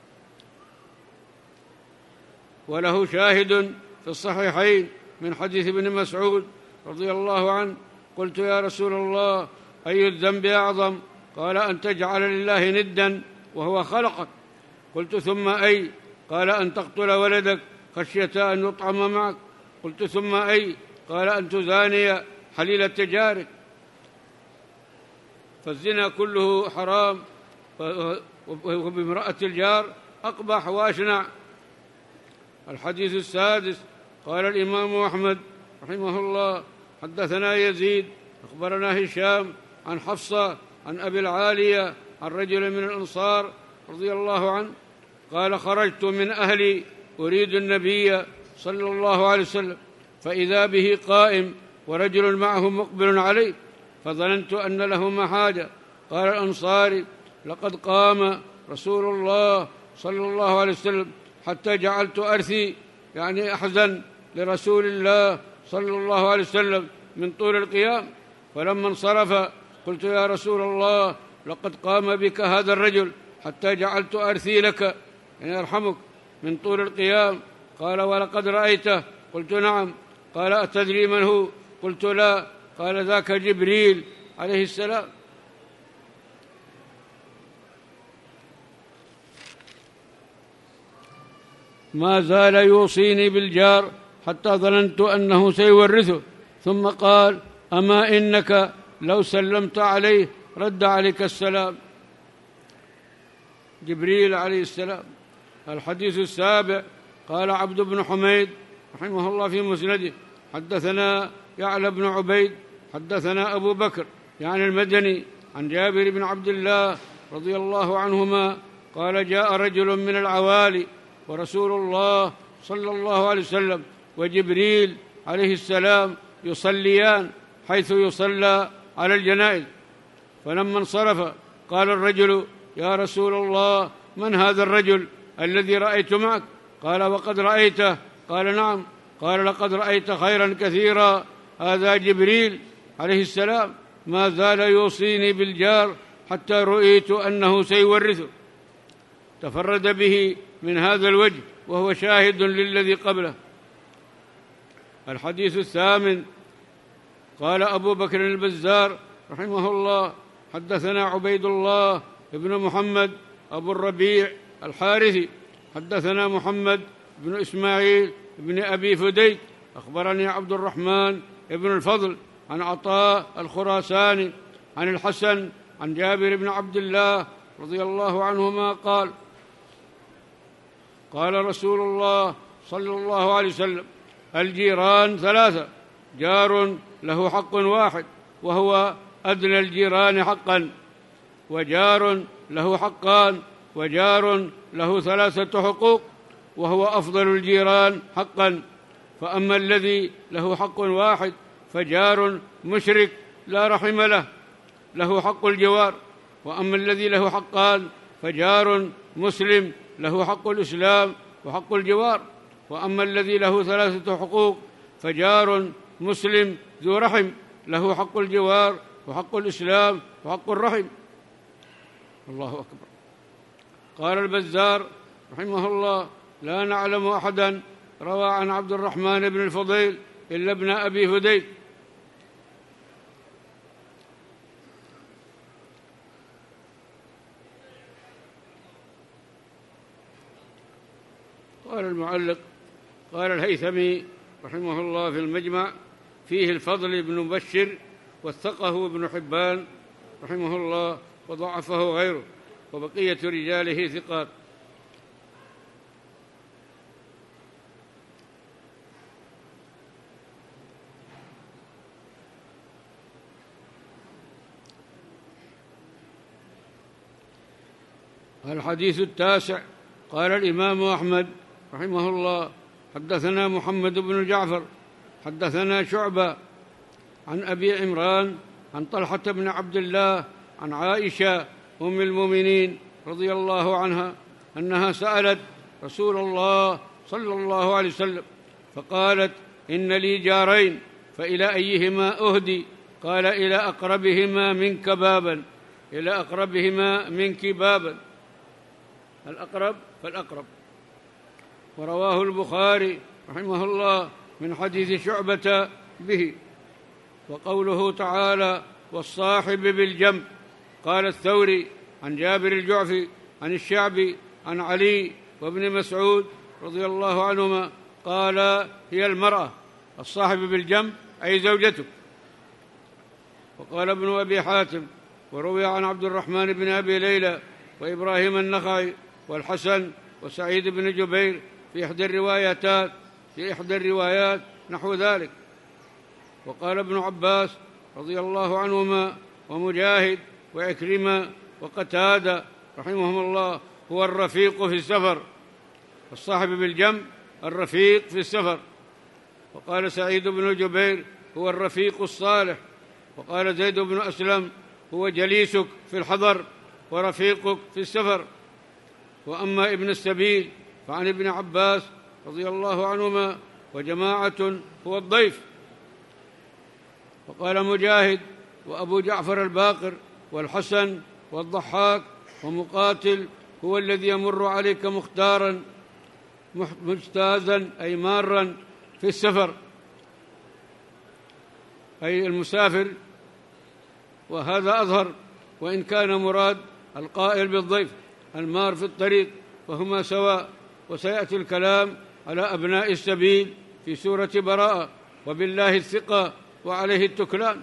وله شاهد في الصحيحين من حديث ابن مسعود رضي الله عنه: قلت: يا رسول الله، أي الذنب أعظم؟ قال: أن تجعل لله ندا وهو خلقك. قلت: ثم أي؟ قال: أن تقتل ولدك خشية أن يطعم معك. قلت: ثم أي؟ قال: أن تزاني حليلة جارك. فالزنا كله حرام، وبامرأة الجار أقبح وأشنع. الحديث السادس: قال الإمام أحمد رحمه الله: حدثنا يزيد أخبرنا هشام عن حفصة عن أبي العالية عن رجل من الأنصار رضي الله عنه قال: خرجت من أهلي أريد النبي صلى الله عليه وسلم، فإذا به قائم ورجل معه مقبل عليه، فظننت أن لهما حاجة. قال الأنصاري: لقد قام رسول الله صلى الله عليه وسلم حتى جعلت أرثي، يعني أحزن لرسول الله صلى الله عليه وسلم من طول القيام. فلما انصرف قلت: يا رسول الله، لقد قام بك هذا الرجل حتى جعلت أرثي لك، يعني أرحمك، من طول القيام. قال: ولقد رأيته؟ قلت: نعم. قال: أتدري من هو؟ قلت: لا. قال: ذاك جبريل عليه السلام. ما زال يوصيني بالجار حتى ظننت أنه سيورثه، ثم قال: أما إنك لو سلمت عليه رد عليك السلام. جبريل عليه السلام. الحديث السابع: قال عبد بن حميد رحمه الله في مسنده: حدثنا يعلى بن عبيد حدثنا أبو بكر يعني المدني عن جابر بن عبد الله رضي الله عنهما قال: جاء رجل من العوالي ورسول الله صلى الله عليه وسلم وجبريل عليه السلام يصليان حيث يصلى على الجنائز. فلما انصرف قال الرجل: يا رسول الله، من هذا الرجل الذي رأيت معك؟ قال: وقد رأيته؟ قال: نعم. قال: لقد رأيت خيرا كثيرا، هذا جبريل عليه السلام، ما زال يوصيني بالجار حتى رؤيت أنه سيورثه. تفرد به من هذا الوجه، وهو شاهد للذي قبله. الحديث الثامن: قال أبو بكر البزار رحمه الله: حدثنا عبيد الله بن محمد أبو الربيع الحارثي حدثنا محمد بن إسماعيل بن أبي فديك أخبرني عبد الرحمن بن الفضل عن عطاء الخراساني عن الحسن عن جابر بن عبد الله رضي الله عنهما قال: قال رسول الله صلى الله عليه وسلم: الجيران ثلاثة، جار له حق واحد وهو أدنى الجيران حقا، وجار له حقان، وجار له ثلاثة حقوق وهو أفضل الجيران حقا. فأما الذي له حق واحد فجار مشرك لا رحم له، له حق الجوار. وأما الذي له حقان فجار مسلم له حق الإسلام وحق الجوار. وأما الذي له ثلاثة حقوق فجار مسلم ذو رحم له حق الجوار وحق الإسلام وحق الرحم. الله أكبر. قال البزار رحمه الله: لا نعلم أحدا روى عن عبد الرحمن بن الفضيل إلا ابن أبي فديك. قال المعلق: قال الهيثمي رحمه الله في المجمع: فيه الفضل بن مبشر وثقه ابن حبان رحمه الله وضعفه غيره، وبقية رجاله ثقات. الحديث التاسع. قال الإمام أحمد رحمه الله: حدثنا محمد بن جعفر حدثنا شعبة عن أبي عمران عن طلحة بن عبد الله عن عائشة أم المؤمنين رضي الله عنها أنها سألت رسول الله صلى الله عليه وسلم فقالت: إن لي جارين فإلى أيهما أهدي؟ قال: إلى أقربهما منك بابا، إلى أقربهما منك بابا، الأقرب فالأقرب. ورواه البخاري رحمه الله من حديث شعبة به. وقوله تعالى: والصاحب بالجنب. قال الثوري عن جابر الجعفي عن الشعبي عن علي وابن مسعود رضي الله عنهما قال: هي المرأة الصاحب بالجنب أي زوجته. وقال ابن أبي حاتم: وروي عن عبد الرحمن بن أبي ليلى وإبراهيم النخعي والحسن وسعيد بن جبير في إحدى الروايات نحو ذلك. وقال ابن عباس رضي الله عنهما ومجاهد وعكرمة وقتادة رحمهم الله: هو الرفيق في السفر، الصاحب بالجنب الرفيق في السفر. وقال سعيد بن جبير: هو الرفيق الصالح. وقال زيد بن أسلم: هو جليسك في الحضر ورفيقك في السفر. وأما ابن السبيل فعن ابن عباس رضي الله عنهما وجماعة: هو الضيف. وقال مجاهد وأبو جعفر الباقر والحسن والضحاك ومقاتل: هو الذي يمر عليك مختارا مجتازا أي مارا في السفر، أي المسافر. وهذا أظهر، وإن كان مراد القائل بالضيف المار في الطريق فهما سواء. وسيأتي الكلام على أبناء السبيل في سورة براءة: وبالله الثقة وعليه التكلان.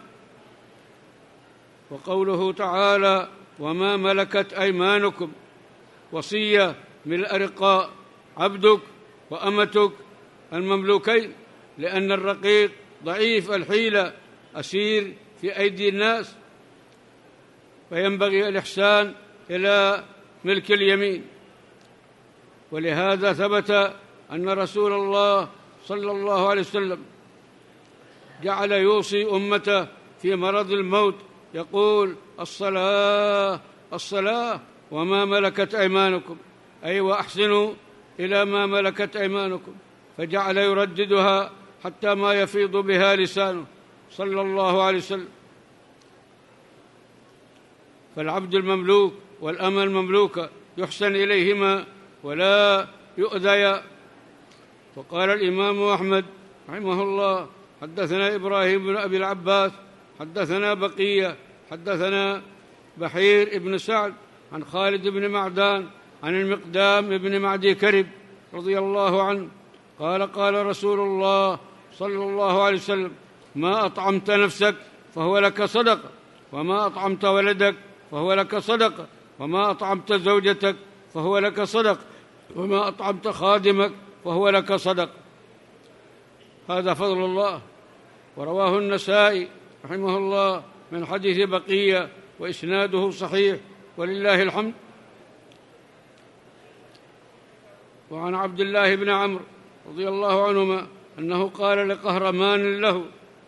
وقوله تعالى: وما ملكت أيمانكم، وصية من الأرقاء عبدك وأمتك المملوكين، لأن الرقيق ضعيف الحيلة أسير في أيدي الناس، فينبغي الإحسان إلى ملك اليمين. ولهذا ثبت أن رسول الله صلى الله عليه وسلم جعل يوصي أمته في مرض الموت يقول: الصلاة الصلاة وما ملكت أيمانكم، أي وأحسنوا إلى ما ملكت أيمانكم، فجعل يرددها حتى ما يفيض بها لسانه صلى الله عليه وسلم. فالعبد المملوك والأمة المملوكة يحسن إليهما ولا يؤذيا. وقال الإمام أحمد رحمه الله: حدثنا إبراهيم بن أبي العباس حدثنا بقية حدثنا بحير بن سعد عن خالد بن معدان عن المقدام بن معدي كرب رضي الله عنه قال قال رسول الله صلى الله عليه وسلم: ما أطعمت نفسك فهو لك صدقة، وما أطعمت ولدك فهو لك صدقة، وما أطعمت زوجتك فهو لك صدقة، وما أطعمت خادمك فهو لك صدقة. هذا فضل الله. ورواه النسائي رحمه الله من حديث بقية وإسناده صحيح ولله الحمد. وعن عبد الله بن عمرو رضي الله عنهما أنه قال لقهرمان له: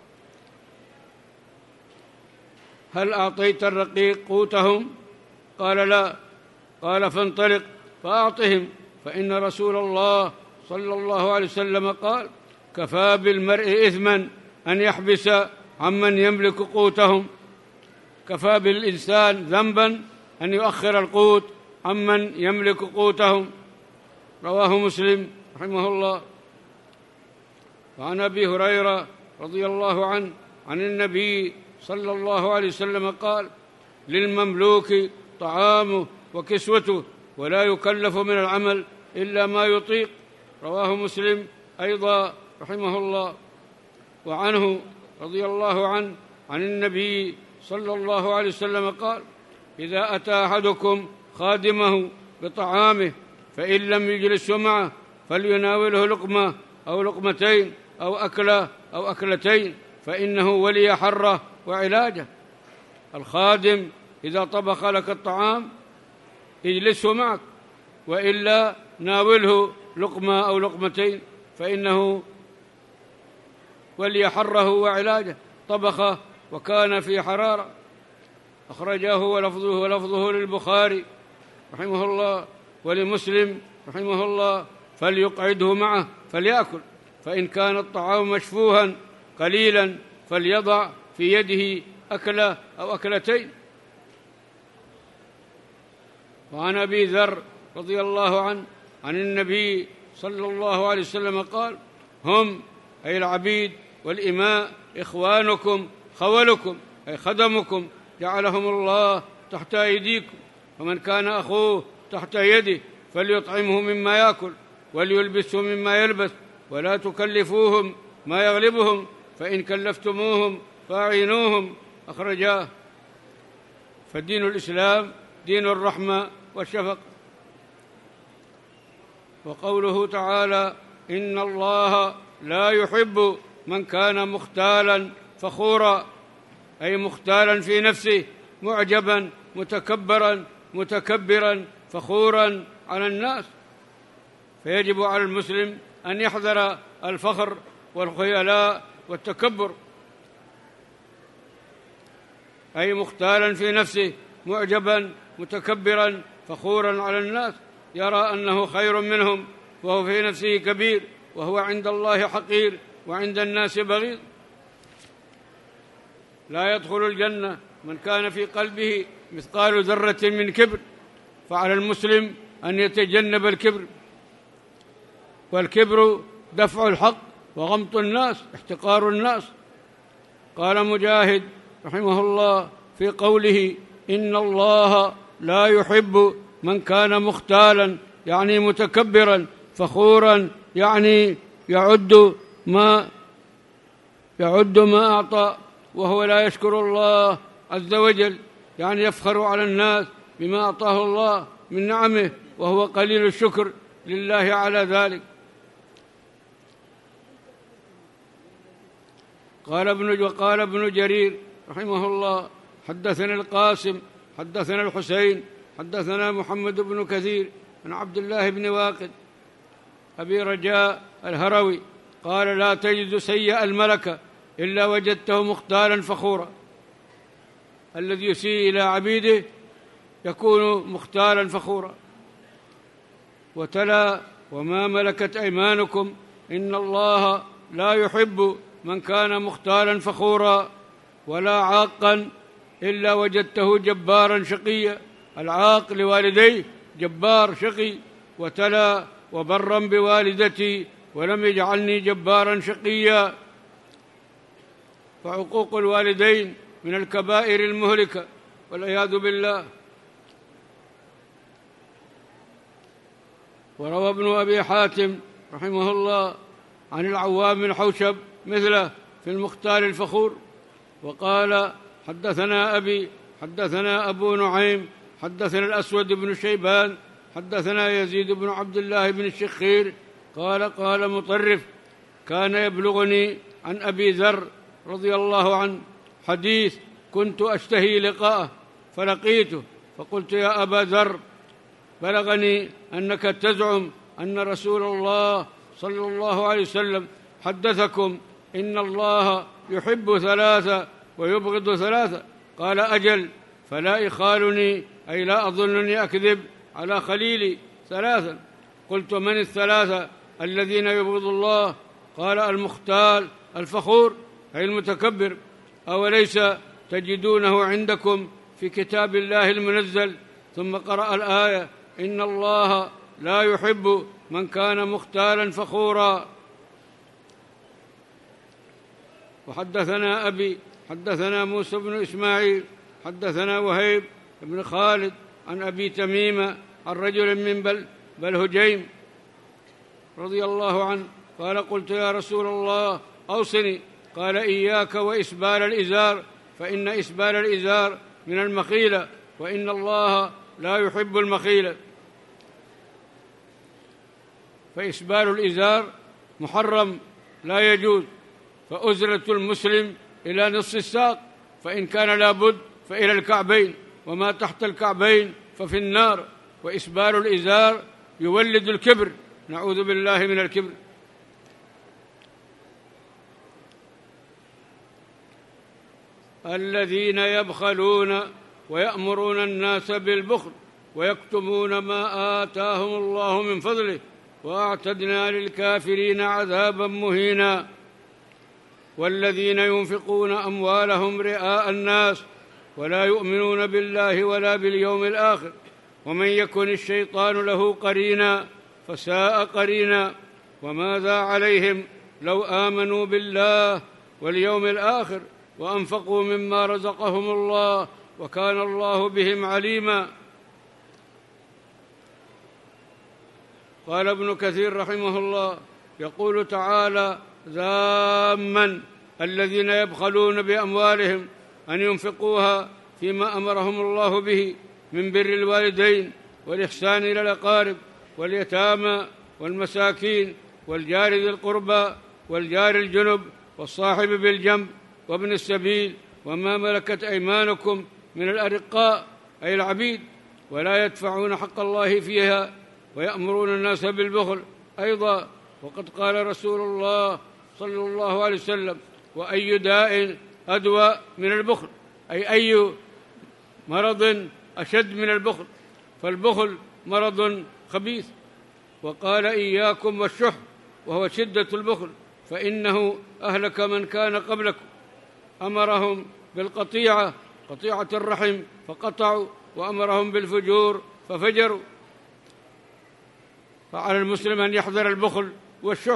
هل أعطيت الرقيق قوتهم؟ قال: لا. قال: فانطلق فأعطهم، فإن رسول الله صلى الله عليه وسلم قال: كفى بالمرء إثما أن يحبس عمن يملك قوتهم. كفى بالإنسان ذنبا أن يؤخر القوت عمن يملك قوتهم. رواه مسلم رحمه الله. وعن أبي هريرة رضي الله عنه عن النبي صلى الله عليه وسلم قال: للمملوك طعامه وكسوته، ولا يكلف من العمل إلا ما يطيق. رواه مسلم أيضا رحمه الله. وعنه رضي الله عنه عن النبي صلى الله عليه وسلم قال: إذا أتى أحدكم خادمه بطعامه فإن لم يجلسه معه فليناوله لقمة أو لقمتين أو أكلة أو أكلتين، فإنه ولي حره وعلاجه. الخادم إذا طبخ لك الطعام اجلسه معك، وإلا ناوله لقمة أو لقمتين، فإنه ولي حره وعلاجه. طبخ وكان في حرارة. أخرجاه ولفظه للبخاري رحمه الله ولمسلم رحمه الله: فليقعده معه فليأكل، فإن كان الطعام مشفوها قليلا فليضع في يده أكلة أو أكلتين. وعن أبي ذر رضي الله عنه عن النبي صلى الله عليه وسلم قال: هم أي العبيد والإماء إخوانكم خولكم أي خدمكم، جعلهم الله تحت أيديكم، ومن كان أخوه تحت يده فليطعمه مما يأكل وليلبسه مما يلبس، ولا تكلفوهم ما يغلبهم، فإن كلفتموهم فأعينوهم. أخرجاه. فدين الإسلام دين الرحمة والشفقة. وقوله تعالى: إن الله لا يحب من كان مختالا فخورا، أي مختالا في نفسه، معجبا متكبرا فخورا على الناس. فيجب على المسلم أن يحذر الفخر والخيلاء والتكبر، أي مختالا في نفسه، معجبا متكبرا فخورا على الناس، يرى أنه خير منهم وهو في نفسه كبير، وهو عند الله حقير وعند الناس بغيض. لا يدخل الجنة من كان في قلبه مثقال ذرة من كبر، فعلى المسلم أن يتجنب الكبر. والكبر دفع الحق وغمط الناس، احتقار الناس. قال مجاهد رحمه الله في قوله: إن الله لا يحب من كان مختالا، يعني متكبرا، فخورا يعني يعد ما أعطى وهو لا يشكر الله عز وجل، يعني يفخر على الناس بما أعطاه الله من نعمه، وهو قليل الشكر لله على ذلك. وقال ابن جرير رحمه الله: حدثنا القاسم حدثنا الحسين حدثنا محمد بن كثير عن عبد الله بن واقد أبي رجاء الهروي قال: لا تجد سيء الملكة إلا وجدته مختالا فخورا. الذي يسيء إلى عبيده يكون مختالا فخورا. وتلا: وما ملكت أيمانكم إن الله لا يحب من كان مختالا فخورا، ولا عاقا إلا وجدته جبارا شقيا. العاق لوالديه جبار شقي. وتلا: وبرا بوالدتي ولم يجعلني جبارا شقيا. فعقوق الوالدين من الكبائر المهلكة والعياذ بالله. وروى ابن أبي حاتم رحمه الله عن العوام بن حوشب مثله في المختار الفخور. وقال: حدثنا أبي حدثنا أبو نعيم حدثنا الأسود بن شيبان حدثنا يزيد بن عبد الله بن الشخير قال مطرف: كان يبلغني عن أبي ذر رضي الله عنه حديث كنت أشتهي لقاءه فلقيته فقلت: يا أبا ذر، بلغني أنك تزعم أن رسول الله صلى الله عليه وسلم حدثكم إن الله يحب ثلاثة ويبغض ثلاثة. قال: أجل، فلا يخالني، أي لا أظنني أكذب على خليلي، ثلاثا. قلت: من الثلاثة الذين يبغض الله؟ قال: المختال الفخور، أي المتكبر. أوليس تجدونه عندكم في كتاب الله المنزل؟ ثم قرأ الآية: إن الله لا يحب من كان مختالا فخورا. وحدثنا أبي حدثنا موسى بن إسماعيل حدثنا وهيب بن خالد عن أبي تميمة عن رجل من بلهجيم رضي الله عنه قال: قلت: يا رسول الله، أوصني. قال: إياك وإسبال الإزار، فإن إسبال الإزار من المخيلة، وإن الله لا يحب المخيلة. فإسبال الإزار محرم لا يجوز، فأزرة المسلم إلى نصف الساق، فإن كان لابد فإلى الكعبين، وما تحت الكعبين ففي النار. وإسبال الإزار يولد الكبر، نعوذ بالله من الكبر. الذين يبخلون ويأمرون الناس بالبخل ويكتمون ما آتاهم الله من فضله وأعتدنا للكافرين عذابا مهينا. والذين ينفقون أموالهم رئاء الناس ولا يؤمنون بالله ولا باليوم الآخر ومن يكن الشيطان له قرينا فساء قرينا. وماذا عليهم لو آمنوا بالله واليوم الآخر وأنفقوا مما رزقهم الله وكان الله بهم عليما. قال ابن كثير رحمه الله: يقول تعالى ذاما الذين يبخلون بأموالهم أن ينفقوها فيما أمرهم الله به من بر الوالدين والإحسان إلى الأقارب واليتامى والمساكين والجار ذي القربى والجار الجنب والصاحب بالجنب وابن السبيل وما ملكت أيمانكم من الأرقاء أي العبيد، ولا يدفعون حق الله فيها ويأمرون الناس بالبخل أيضا. وقد قال رسول الله صلى الله عليه وسلم: وأي داء أدوى من البخل، أي مرض أشد من البخل، فالبخل مرض خبيث. وقال: إياكم والشح، وهو شدة البخل، فإنه أهلك من كان قبلكم. أمرهم بالقطيعة، قطيعة الرحم، فقطعوا، وأمرهم بالفجور ففجروا. فعلى المسلم أن يحذر البخل والشح.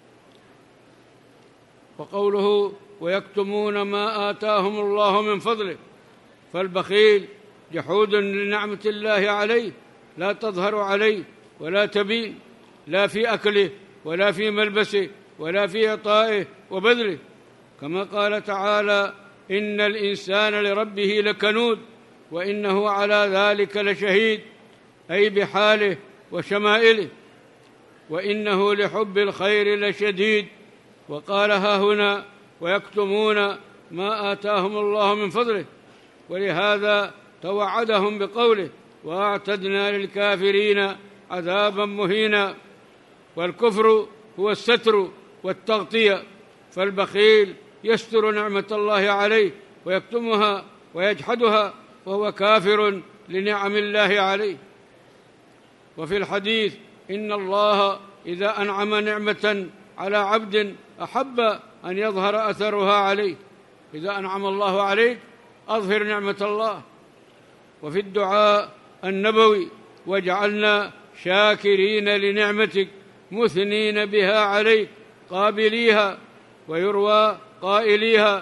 وقوله: ويكتمون ما آتاهم الله من فضله، فالبخيل جحود لنعمة الله عليه لا تظهر عليه ولا تبين، لا في أكله ولا في ملبسه ولا في عطائه وبذله، كما قال تعالى: إن الإنسان لربه لكنود وإنه على ذلك لشهيد، أي بحاله وشمائله، وإنه لحب الخير لشديد. وقال هاهنا: ويكتمون ما آتاهم الله من فضله، ولهذا توعدهم بقوله: وأعتدنا للكافرين عذابا مهينا. والكفر هو الستر والتغطية، فالبخيل يستر نعمة الله عليه ويكتمها ويجحدها وهو كافر لنعم الله عليه. وفي الحديث: إن الله إذا أنعم نعمة على عبد أحب أن يظهر أثرها عليه. إذا أنعم الله عليك أظهر نعمة الله. وفي الدعاء النبوي: وجعلنا شاكرين لنعمتك مثنين بها عليك قابليها، ويروى قائليها: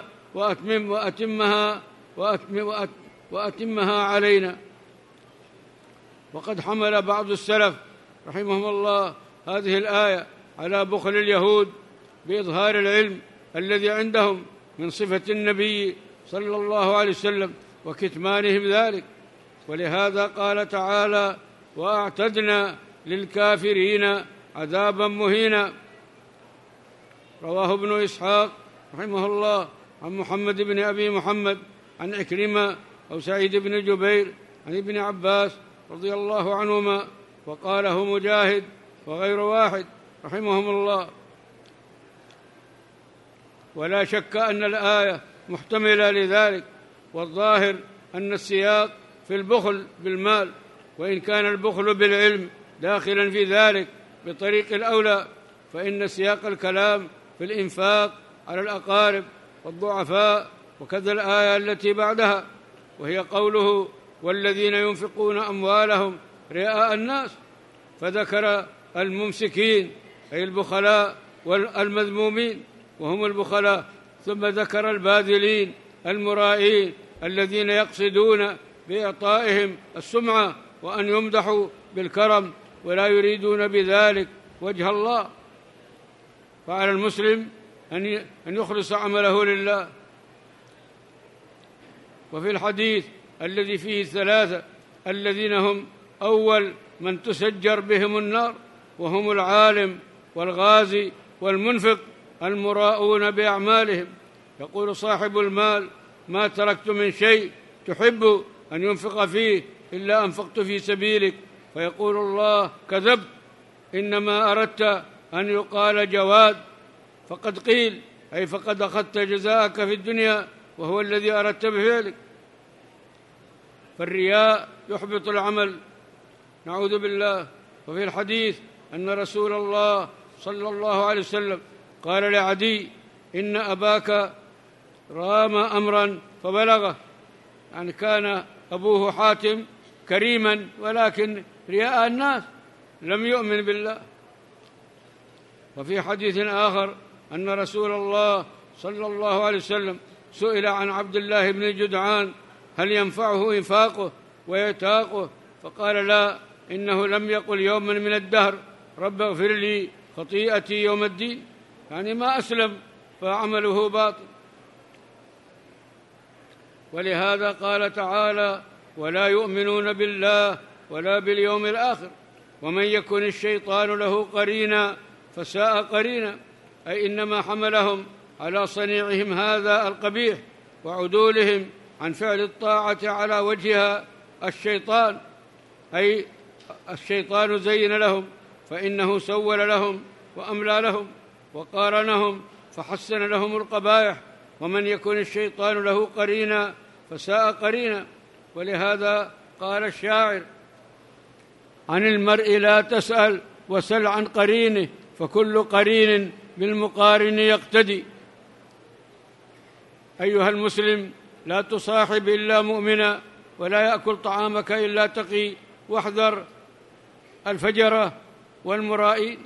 وأتمها علينا. وقد حمل بعض السلف رحمهم الله هذه الآية على بخل اليهود بإظهار العلم الذي عندهم من صفة النبي صلى الله عليه وسلم وكتمانهم ذلك. ولهذا قال تعالى: وأعتدنا للكافرين عذابا مهينا. رواه ابن إسحاق رحمه الله عن محمد بن أبي محمد عن عكرمة أو سعيد بن جبير عن ابن عباس رضي الله عنهما، وقاله مجاهد وغير واحد رحمهم الله. ولا شك أن الآية محتملة لذلك، والظاهر أن السياق في البخل بالمال، وإن كان البخل بالعلم داخلا في ذلك بطريق الأولى، فإن سياق الكلام في الإنفاق على الأقارب والضعفاء، وكذا الآية التي بعدها وهي قوله: والذين ينفقون أموالهم رئاء الناس، فذكر الممسكين أي البخلاء والمذمومين وهم البخلاء، ثم ذكر الباذلين المرائين الذين يقصدون بإعطائهم السمعة وأن يمدحوا بالكرم ولا يريدون بذلك وجه الله. فعلى المسلم أن يخلص عمله لله. وفي الحديث الذي فيه الثلاثة الذين هم أول من تسجر بهم النار، وهم العالم والغازي والمنفق المراؤون بأعمالهم، يقول صاحب المال: ما تركت من شيء تحب أن ينفق فيه إلا أنفقت في سبيلك، فيقول الله: كذبت، إنما أردت أن يقال جواد، فقد قيل أي فقد أخذت جزاءك في الدنيا وهو الذي أردت بفعلك. فالرياء يحبط العمل، نعوذ بالله. وفي الحديث أن رسول الله صلى الله عليه وسلم قال لعدي: إن أباك رام أمرا فبلغه، يعني كان أبوه حاتم كريما ولكن رياء الناس لم يؤمن بالله. وفي حديث آخر أن رسول الله صلى الله عليه وسلم سئل عن عبد الله بن جدعان: هل ينفعه إنفاقه ويتاقه؟ فقال: لا، إنه لم يقل يوما من الدهر: رب اغفر لي خطيئتي يوم الدين، يعني ما أسلم فعمله باطل. ولهذا قال تعالى: ولا يؤمنون بالله ولا باليوم الآخر، ومن يكن الشيطان له قرينا فساء قرينا، أي إنما حملهم على صنيعهم هذا القبيح وعدولهم عن فعل الطاعة على وجهها الشيطان، أي الشيطان زين لهم، فإنه سول لهم وأملى لهم وقارنهم فحسن لهم القبائح. ومن يكن الشيطان له قرينا فساء قرينا. ولهذا قال الشاعر: عن المرء لا تسأل وسل عن قرينه، فكل قرين بالمقارن يقتدي. أيها المسلم، لا تصاحب إلا مؤمنا، ولا يأكل طعامك إلا تقي، واحذر الفجرة والمرائين.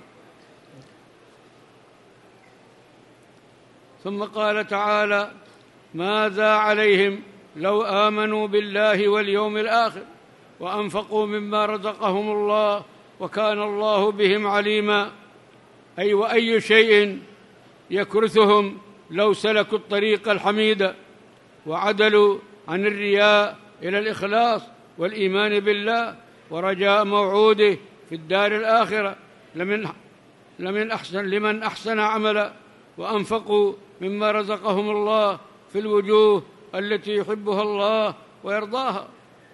ثم قال تعالى: ماذا عليهم لو آمنوا بالله واليوم الآخر وأنفقوا مما رزقهم الله وكان الله بهم عليما. أي وأي شيء يكرثهم لو سلكوا الطريق الحميد وعدلوا عن الرياء إلى الإخلاص والإيمان بالله ورجاء موعوده في الدار الآخرة لمن أحسن عملا، وأنفقوا مما رزقهم الله في الوجوه التي يحبها الله ويرضاها.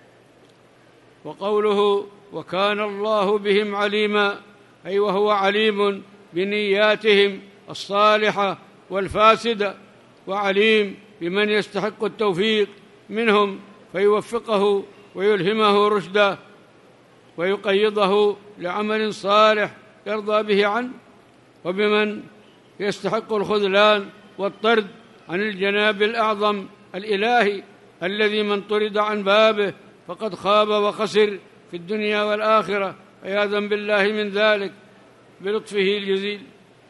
وقوله: وكان الله بهم عليما، أي وهو عليم بنياتهم الصالحة والفاسدة، وعليم بمن يستحق التوفيق منهم فيوفقه ويلهمه رشده ويقيضه لعمل صالح يرضى به عنه، وبمن يستحق الخذلان والطرد عن الجناب الأعظم الإلهي الذي من طرد عن بابه فقد خاب وخسر في الدنيا والآخرة، عياذا بالله من ذلك بلطفه الجزيل.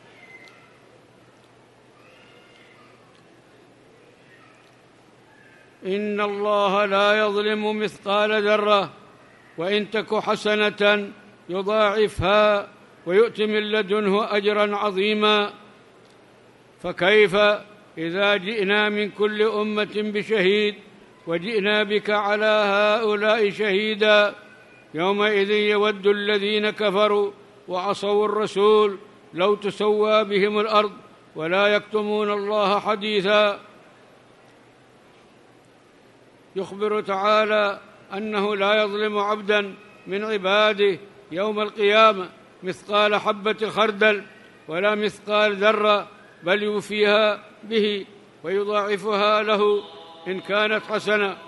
إن الله لا يظلم مثقال ذرة وإن تك حسنة يضاعفها ويؤتي من لدنه أجرا عظيما. فكيف إذا جئنا من كل أمة بشهيد وجئنا بك على هؤلاء شهيدا؟ يومئذ يود الذين كفروا وعصوا الرسول لو تسوى بهم الأرض ولا يكتمون الله حديثا. يخبر تعالى أنه لا يظلم عبدا من عباده يوم القيامة مثقال حبة خردل ولا مثقال ذرة، بل يوفيها به ويضاعفها له إن كانت حسنة.